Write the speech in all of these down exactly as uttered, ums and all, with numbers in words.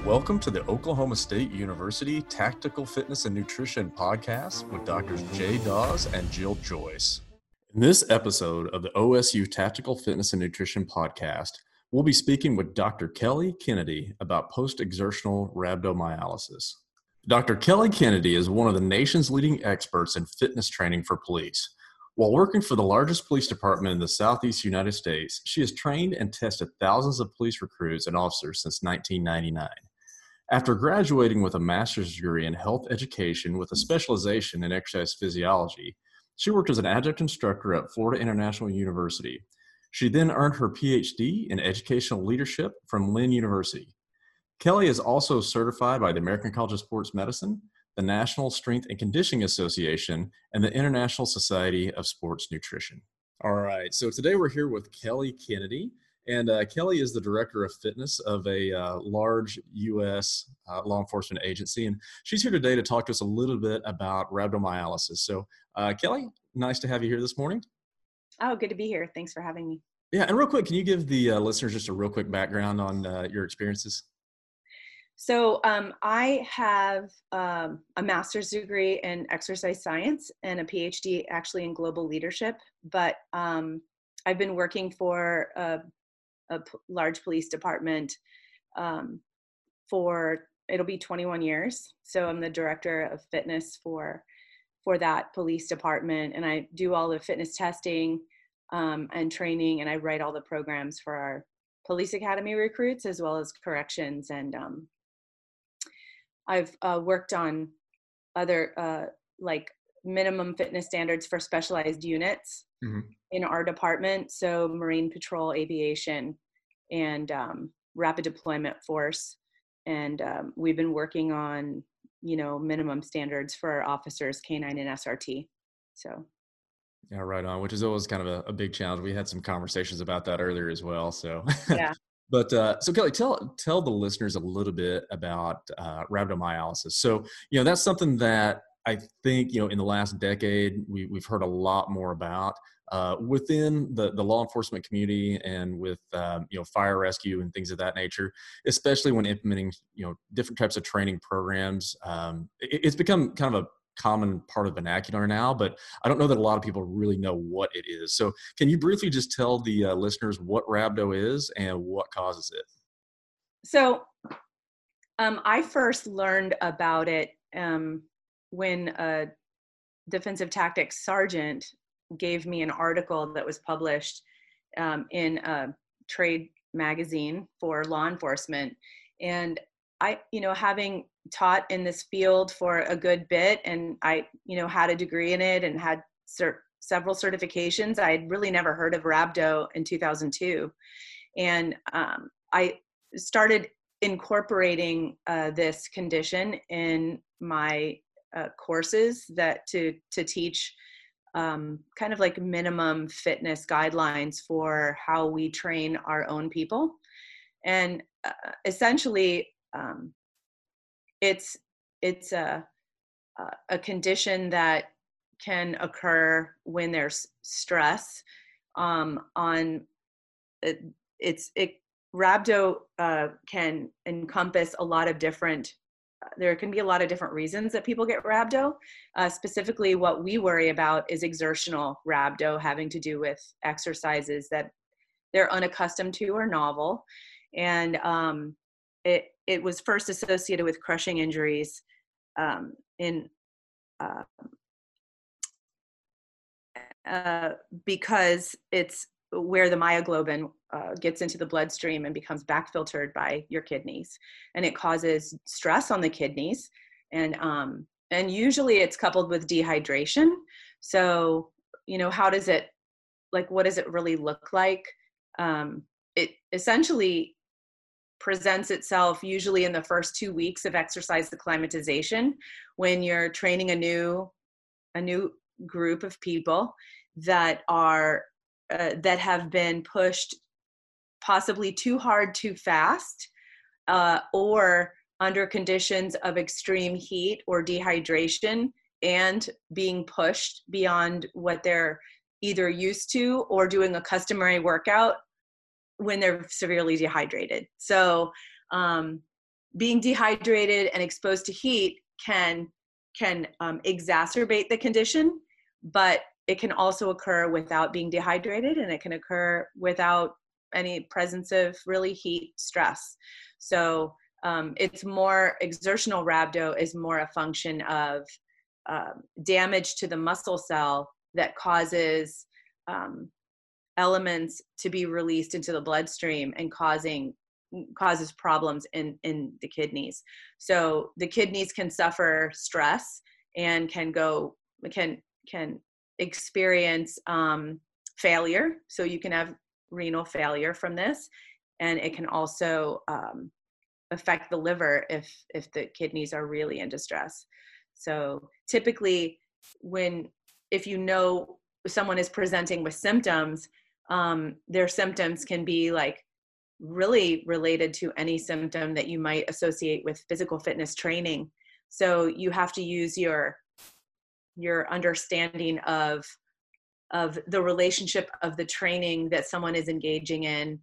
Welcome to the Oklahoma State University Tactical Fitness and Nutrition Podcast with Doctors Jay Dawes and Jill Joyce. In this episode of the O S U Tactical Fitness and Nutrition Podcast, we'll be speaking with Doctor Kelly Kennedy about post-exertional rhabdomyolysis. Doctor Kelly Kennedy is one of the nation's leading experts in fitness training for police. While working for the largest police department in the Southeast United States, she has trained and tested thousands of police recruits and officers since nineteen ninety-nine. After graduating with a master's degree in health education with a specialization in exercise physiology, she worked as an adjunct instructor at Florida International University. She then earned her P H D in educational leadership from Lynn University. Kelly is also certified by the American College of Sports Medicine, the National Strength and Conditioning Association, and the International Society of Sports Nutrition. All right, so today we're here with Kelly Kennedy. And uh, Kelly is the director of fitness of a uh, large U S uh, law enforcement agency. And she's here today to talk to us a little bit about rhabdomyolysis. So uh, Kelly, nice to have you here this morning. Oh, good to be here. Thanks for having me. Yeah, and real quick, can you give the uh, listeners just a real quick background on uh, your experiences? So um, I have um, a master's degree in exercise science and a P H D actually in global leadership. But um, I've been working for a a p- large police department um, for, it'll be twenty-one years. So I'm the director of fitness for, for that police department. And I do all the fitness testing um, and training, and I write all the programs for our police academy recruits as well as corrections. And um, I've uh, worked on other uh, like minimum fitness standards for specialized units mm-hmm. in our department. So Marine Patrol, Aviation, and um, Rapid Deployment Force. And um, we've been working on, you know, minimum standards for our officers, K nine and S R T. So. Yeah, right on, which is always kind of a, a big challenge. We had some conversations about that earlier as well. So, yeah. But uh, so Kelly, tell tell the listeners a little bit about uh, rhabdomyolysis. So, you know, that's something that I think, you know, in the last decade, we, we've heard a lot more about uh, within the, the law enforcement community and with, um, you know, fire rescue and things of that nature, especially when implementing, you know, different types of training programs. Um, it, it's become kind of a common part of vernacular now, but I don't know that a lot of people really know what it is. So can you briefly just tell the uh, listeners what rhabdo is and what causes it? So um, I first learned about it um, when a defensive tactics sergeant gave me an article that was published um, in a trade magazine for law enforcement. And I, you know, having taught in this field for a good bit, and I, you know, had a degree in it and had cert- several certifications, I had really never heard of rhabdo in two thousand two. And um, I started incorporating uh, this condition in my uh, courses that to to teach um, kind of like minimum fitness guidelines for how we train our own people. And uh, essentially, um, it's it's a a condition that can occur when there's stress um, on it, it's it rhabdo uh, can encompass a lot of different there can be a lot of different reasons that people get rhabdo. Uh, specifically, what we worry about is exertional rhabdo, having to do with exercises that they're unaccustomed to or novel. And um, it it was first associated with crushing injuries um, in uh, uh, because it's where the myoglobin uh, gets into the bloodstream and becomes backfiltered by your kidneys, and it causes stress on the kidneys, and um, and usually it's coupled with dehydration. So, you know, how does it, like, what does it really look like? Um, it essentially presents itself usually in the first two weeks of exercise acclimatization, when you're training a new a new group of people that are uh, that have been pushed possibly too hard, too fast, uh, or under conditions of extreme heat or dehydration, and being pushed beyond what they're either used to or doing a customary workout when they're severely dehydrated. So um, being dehydrated and exposed to heat can can um, exacerbate the condition, but it can also occur without being dehydrated, and it can occur without any presence of really heat stress. So um, it's more, exertional rhabdo is more a function of um, damage to the muscle cell that causes um, elements to be released into the bloodstream and causing causes problems in, in the kidneys. So the kidneys can suffer stress and can go, can, can experience um, failure. So you can have renal failure from this. And it can also um, affect the liver if, if the kidneys are really in distress. So typically when, if you know someone is presenting with symptoms, um, their symptoms can be like really related to any symptom that you might associate with physical fitness training. So you have to use your your understanding of of the relationship of the training that someone is engaging in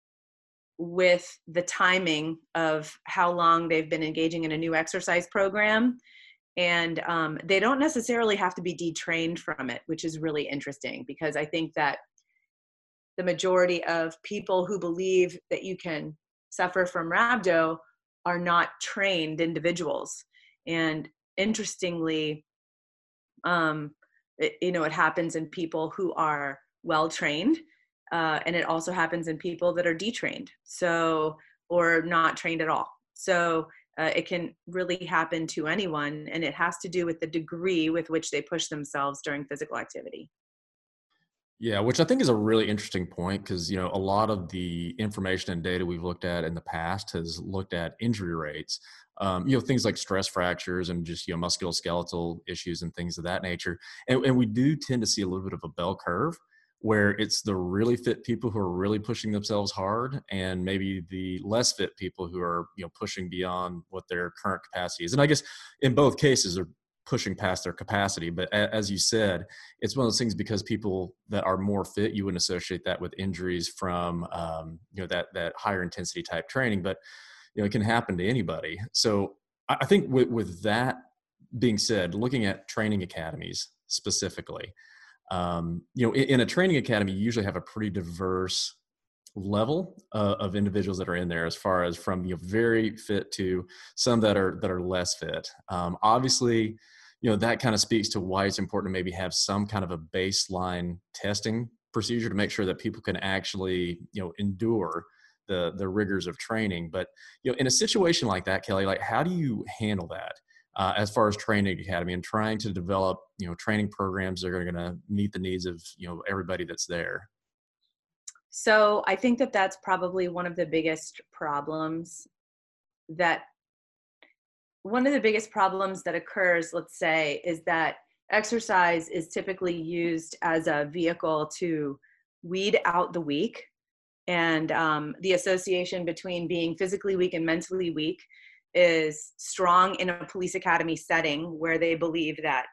with the timing of how long they've been engaging in a new exercise program. And um, they don't necessarily have to be detrained from it, which is really interesting, because I think that the majority of people who believe that you can suffer from rhabdo are not trained individuals. And interestingly, um, it, you know, it happens in people who are well-trained, uh, and it also happens in people that are detrained, so, or not trained at all. So uh, it can really happen to anyone, and it has to do with the degree with which they push themselves during physical activity. Yeah, which I think is a really interesting point, because, you know, a lot of the information and data we've looked at in the past has looked at injury rates, um, you know, things like stress fractures and just, you know, musculoskeletal issues and things of that nature. And, and we do tend to see a little bit of a bell curve where it's the really fit people who are really pushing themselves hard, and maybe the less fit people who are, you know, pushing beyond what their current capacity is. And I guess in both cases are pushing past their capacity. But as you said, it's one of those things, because people that are more fit, you wouldn't associate that with injuries from, um, you know, that, that higher intensity type training, but, you know, it can happen to anybody. So I, I think with, with that being said, looking at training academies specifically, um, you know, in, in a training academy, you usually have a pretty diverse level uh, of individuals that are in there, as far as from, you know, very fit to some that are, that are less fit. Um, obviously, you know, that kind of speaks to why it's important to maybe have some kind of a baseline testing procedure to make sure that people can actually, you know, endure the, the rigors of training. But, you know, in a situation like that, Kelly, like, how do you handle that uh, as far as training academy and trying to develop, you know, training programs that are going to meet the needs of, you know, everybody that's there? So I think that that's probably one of the biggest problems that one of the biggest problems that occurs, let's say, is that exercise is typically used as a vehicle to weed out the weak. And um, the association between being physically weak and mentally weak is strong in a police academy setting, where they believe that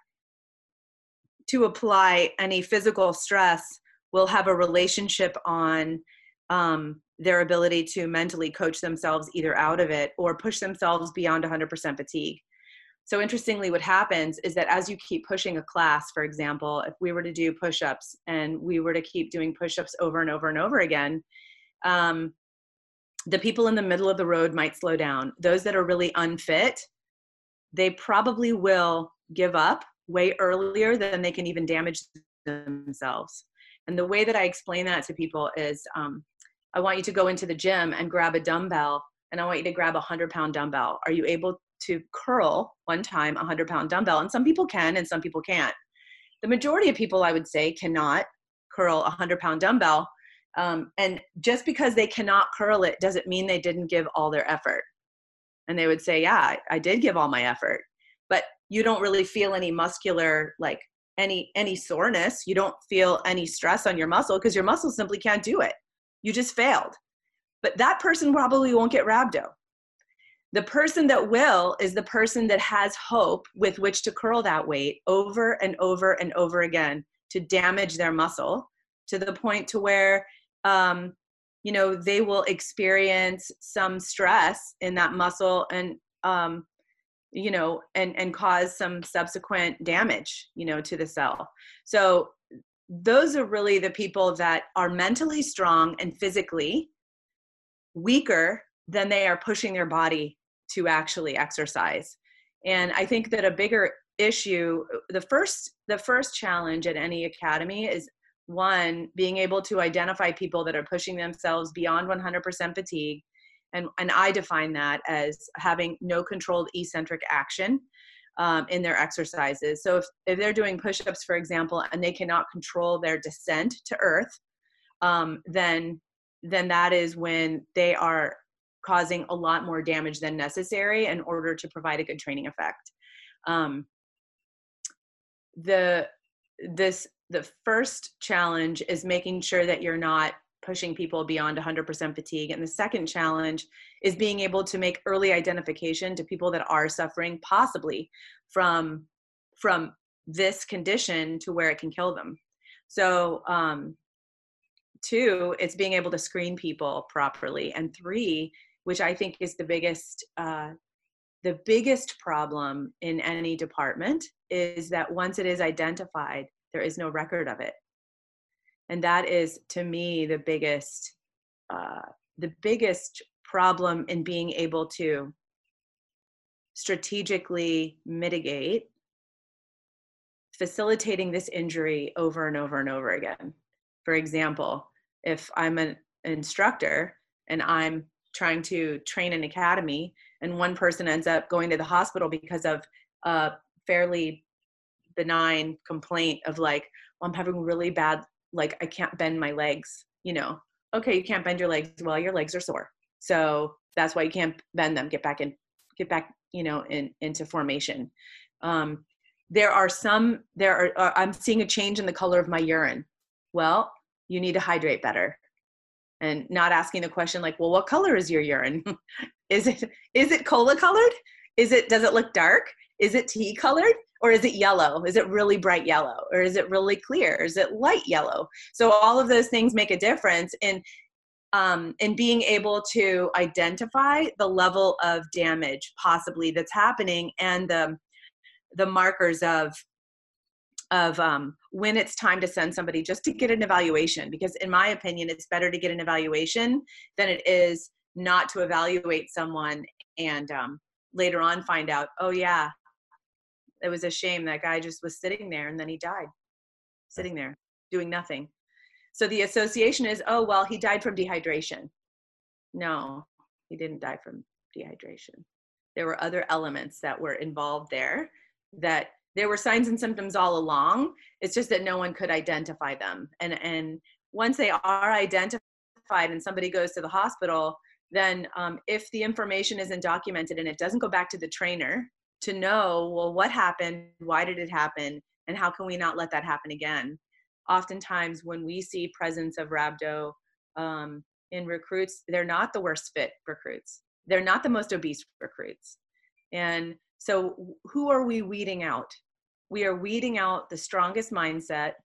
to apply any physical stress will have a relationship on um, their ability to mentally coach themselves either out of it or push themselves beyond one hundred percent fatigue. So interestingly, what happens is that as you keep pushing a class, for example, if we were to do push-ups and we were to keep doing push-ups over and over and over again, um, the people in the middle of the road might slow down. Those that are really unfit, they probably will give up way earlier than they can even damage themselves. And the way that I explain that to people is, um, I want you to go into the gym and grab a dumbbell, and I want you to grab a hundred pound dumbbell. Are you able to curl one time a hundred pound dumbbell? And some people can, and some people can't. The majority of people, I would say, cannot curl a hundred pound dumbbell. Um, and just because they cannot curl it doesn't mean they didn't give all their effort. And they would say, yeah, I, I did give all my effort, but you don't really feel any muscular, like any, any soreness. You don't feel any stress on your muscle because your muscle simply can't do it. You just failed. But that person probably won't get rhabdo. The person that will is the person that has hope with which to curl that weight over and over and over again to damage their muscle to the point to where um, you know, they will experience some stress in that muscle and, um, you know, and, and cause some subsequent damage, you know, to the cell. So those are really the people that are mentally strong and physically weaker than they are pushing their body to actually exercise. And I think that a bigger issue, the first, the first challenge at any academy is, one, being able to identify people that are pushing themselves beyond one hundred percent fatigue. And, and I define that as having no controlled eccentric action um, in their exercises. So if, if they're doing push-ups, for example, and they cannot control their descent to earth, um, then, then that is when they are causing a lot more damage than necessary in order to provide a good training effect. Um, the, this, the first challenge is making sure that you're not pushing people beyond one hundred percent fatigue. And the second challenge is being able to make early identification to people that are suffering possibly from, from this condition to where it can kill them. So, um, two, it's being able to screen people properly. And three, which I think is the biggest, uh, the biggest problem in any department, is that once it is identified, there is no record of it. And that is, to me, the biggest, uh, the biggest problem in being able to strategically mitigate facilitating this injury over and over and over again. For example, if I'm an instructor and I'm trying to train an academy and one person ends up going to the hospital because of a fairly benign complaint of like, well, I'm having really bad, like I can't bend my legs, you know, okay, you can't bend your legs. Well, your legs are sore. So that's why you can't bend them, get back in, get back, you know, in, into formation. Um, there are some, there are, uh, I'm seeing a change in the color of my urine. Well, you need to hydrate better. And not asking the question like, well, what color is your urine? Is it, is it cola colored? Is it, does it look dark? Is it tea colored? Or is it yellow? Is it really bright yellow? Or is it really clear? Is it light yellow? So all of those things make a difference in, um, in being able to identify the level of damage possibly that's happening and the, the markers of, of um, when it's time to send somebody just to get an evaluation. Because in my opinion, it's better to get an evaluation than it is not to evaluate someone and um, later on find out, oh yeah, it was a shame. That guy just was sitting there and then he died, sitting there doing nothing. So the association is, oh, well, he died from dehydration. No, he didn't die from dehydration. There were other elements that were involved there, that there were signs and symptoms all along. It's just that no one could identify them. And, and once they are identified and somebody goes to the hospital, then um, if the information isn't documented and it doesn't go back to the trainer to know, well, what happened, why did it happen, and how can we not let that happen again? Oftentimes when we see presence of rhabdo um, in recruits, they're not the worst fit recruits. They're not the most obese recruits. And so who are we weeding out? We are weeding out the strongest mindset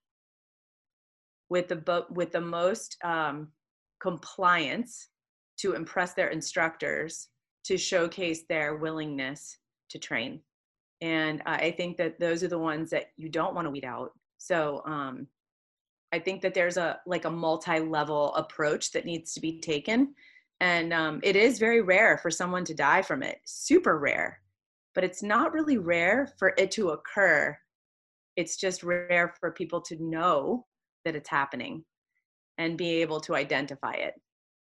with the, with the most um, compliance to impress their instructors, to showcase their willingness to train. And uh, I think that those are the ones that you don't want to weed out. So um, I think that there's a like a multi-level approach that needs to be taken. And um, it is very rare for someone to die from it, super rare, but it's not really rare for it to occur. It's just rare for people to know that it's happening and be able to identify it.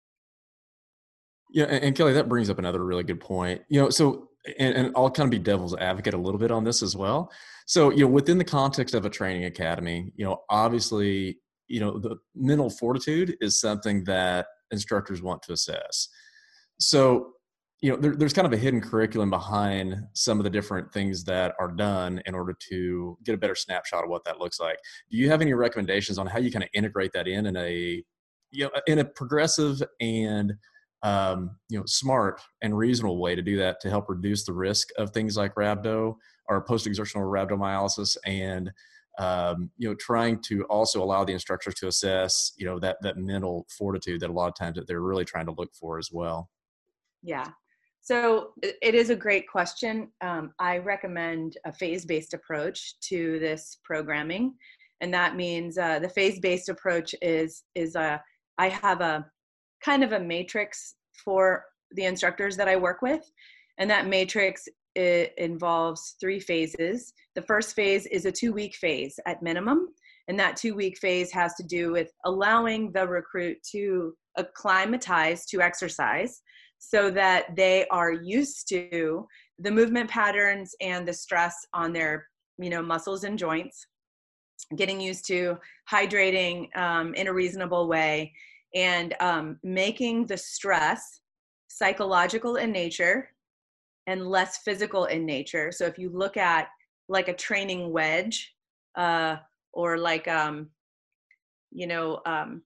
Yeah, and, and Kelly, that brings up another really good point. You know, so and, and I'll kind of be devil's advocate a little bit on this as well. So, you know, within the context of a training academy, you know, obviously, you know, the mental fortitude is something that instructors want to assess. So, you know, there, there's kind of a hidden curriculum behind some of the different things that are done in order to get a better snapshot of what that looks like. Do you have any recommendations on how you kind of integrate that in in a, you know, in a progressive and um, you know, smart and reasonable way to do that to help reduce the risk of things like rhabdo or post-exertional rhabdomyolysis and um, you know, trying to also allow the instructors to assess, you know, that, that mental fortitude that a lot of times that they're really trying to look for as well. Yeah. So it is a great question. Um, I recommend a phase-based approach to this programming. And that means uh, the phase-based approach is, is a, I have a kind of a matrix for the instructors that I work with. And that matrix, it involves three phases. The first phase is a two-week phase at minimum. And that two-week phase has to do with allowing the recruit to acclimatize to exercise so that they are used to the movement patterns and the stress on their, you know, muscles and joints, getting used to hydrating um, in a reasonable way, and um, making the stress psychological in nature and less physical in nature. So if you look at like a training wedge, uh, or like, um, you know, um,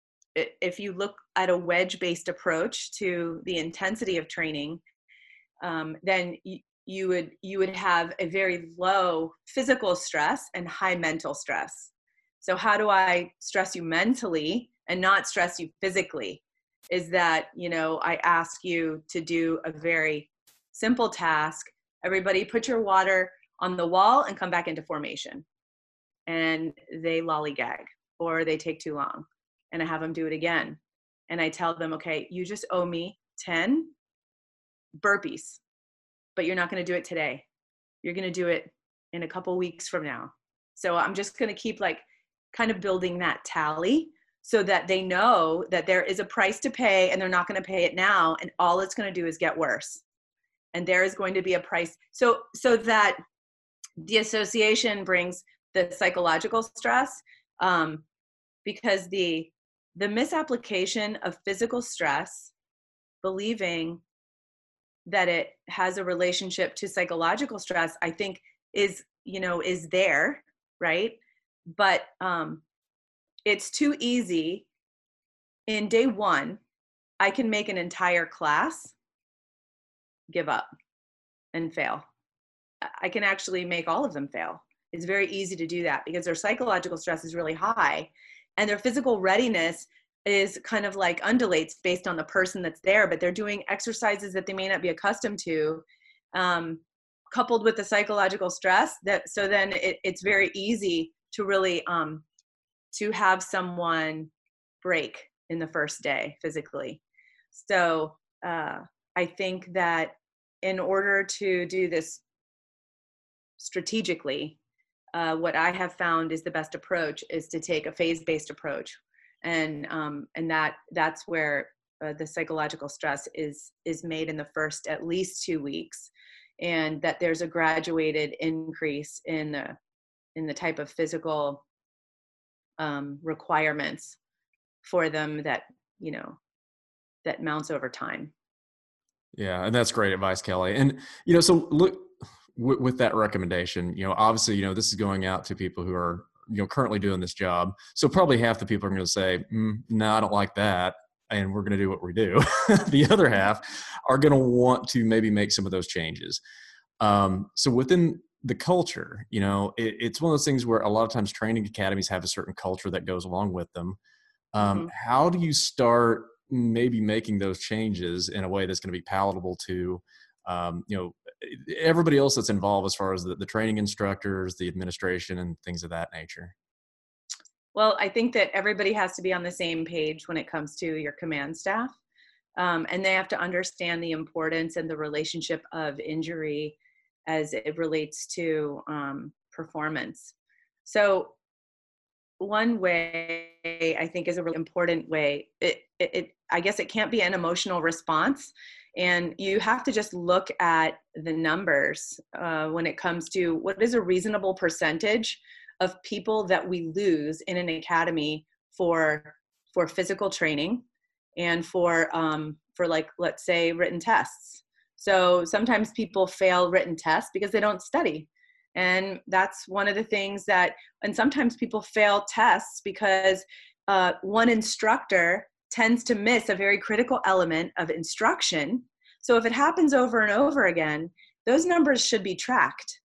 if you look at a wedge-based approach to the intensity of training, um, then you, you would you would have a very low physical stress and high mental stress. So how do I stress you mentally and not stress you physically? Is that, you know, I ask you to do a very simple task. Everybody put your water on the wall and come back into formation. And they lollygag or they take too long. And I have them do it again. And I tell them, okay, you just owe me ten burpees, but you're not going to do it today. You're going to do it in a couple weeks from now. So I'm just going to keep like kind of building that tally so that they know that there is a price to pay and they're not going to pay it now. And all it's going to do is get worse. And there is going to be a price. So, so that the association brings the psychological stress, um, because the the misapplication of physical stress, believing that it has a relationship to psychological stress, I think is, you know, is there, right? But um, it's too easy. In day one, I can make an entire class give up and fail. I can actually make all of them fail. It's very easy to do that because their psychological stress is really high and their physical readiness is kind of like undulates based on the person that's there, but they're doing exercises that they may not be accustomed to, um, coupled with the psychological stress that, so then it, it's very easy to really, um, to have someone break in the first day physically. So uh, I think that in order to do this strategically, uh, what I have found is the best approach is to take a phase-based approach. And um, and that that's where uh, the psychological stress is is made in the first at least two weeks, and that there's a graduated increase in the in the type of physical um, requirements for them that, you know, that mounts over time. Yeah, and that's great advice, Kelly. And you know, so look w- with that recommendation, you know, obviously, you know, this is going out to people who are, you know, currently doing this job. So probably half the people are going to say, mm, no, I don't like that. And we're going to do what we do. The other half are going to want to maybe make some of those changes. Um, so within the culture, you know, it, it's one of those things where a lot of times training academies have a certain culture that goes along with them. Um, Mm-hmm. How do you start maybe making those changes in a way that's going to be palatable to, um, you know, everybody else that's involved as far as the, the training instructors, the administration, and things of that nature? Well, I think that everybody has to be on the same page when it comes to your command staff. Um, and they have to understand the importance and the relationship of injury as it relates to um, performance. So one way I think is a really important way, it, it, it, I guess it can't be an emotional response. And you have to just look at the numbers uh, when it comes to what is a reasonable percentage of people that we lose in an academy for for physical training and for um, for like, let's say, written tests. So sometimes people fail written tests because they don't study. And that's one of the things that, and sometimes people fail tests because uh, one instructor tends to miss a very critical element of instruction. So if it happens over and over again, those numbers should be tracked.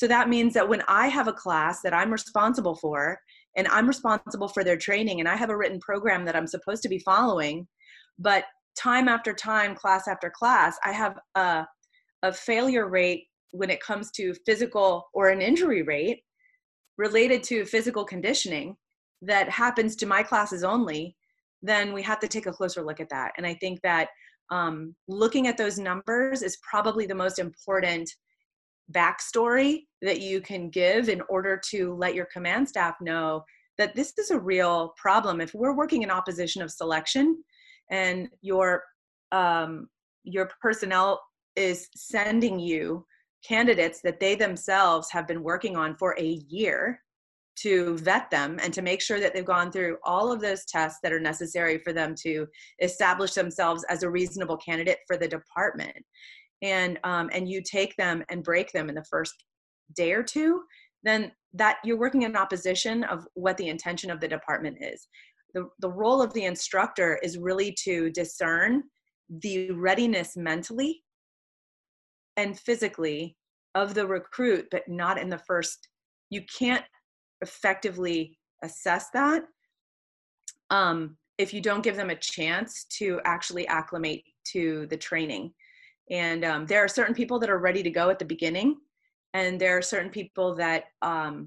So that means that when I have a class that I'm responsible for, and I'm responsible for their training, and I have a written program that I'm supposed to be following, but time after time, class after class, I have a, a failure rate when it comes to physical or an injury rate related to physical conditioning that happens to my classes only, then we have to take a closer look at that. And I think that um, looking at those numbers is probably the most important backstory that you can give in order to let your command staff know that this is a real problem. If we're working in opposition of selection and your um, your personnel is sending you candidates that they themselves have been working on for a year to vet them and to make sure that they've gone through all of those tests that are necessary for them to establish themselves as a reasonable candidate for the department. And um, and you take them and break them in the first day or two, then that you're working in opposition of what the intention of the department is. The, the role of the instructor is really to discern the readiness mentally and physically of the recruit, but not in the first. You can't effectively assess that um, if you don't give them a chance to actually acclimate to the training. And um, there are certain people that are ready to go at the beginning, and there are certain people that um,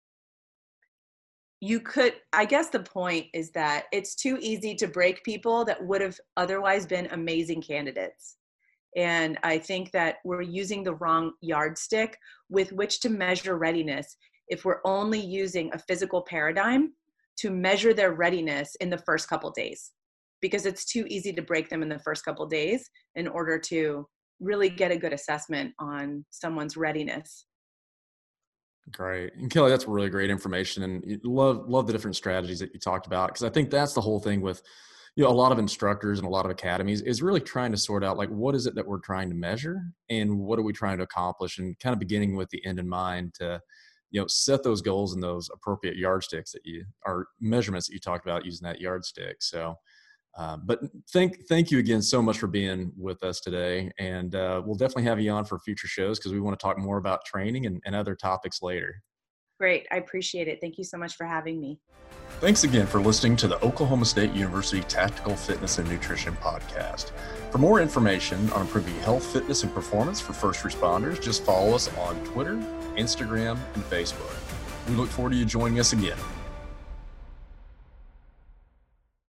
you could, I guess the point is that it's too easy to break people that would have otherwise been amazing candidates. And I think that we're using the wrong yardstick with which to measure readiness if we're only using a physical paradigm to measure their readiness in the first couple days, because it's too easy to break them in the first couple days in order to really get a good assessment on someone's readiness. Great. And Kelly, that's really great information, and love love the different strategies that you talked about, because I think that's the whole thing with, you know, a lot of instructors and a lot of academies is really trying to sort out, like, what is it that we're trying to measure and what are we trying to accomplish, and kind of beginning with the end in mind to, you know, set those goals and those appropriate yardsticks that you, or measurements that you talked about using that yardstick. So, um, but thank, thank you again so much for being with us today. And uh, we'll definitely have you on for future shows because we want to talk more about training and, and other topics later. Great. I appreciate it. Thank you so much for having me. Thanks again for listening to the Oklahoma State University Tactical Fitness and Nutrition Podcast. For more information on improving health, fitness, and performance for first responders, just follow us on Twitter, Instagram, and Facebook. We look forward to you joining us again.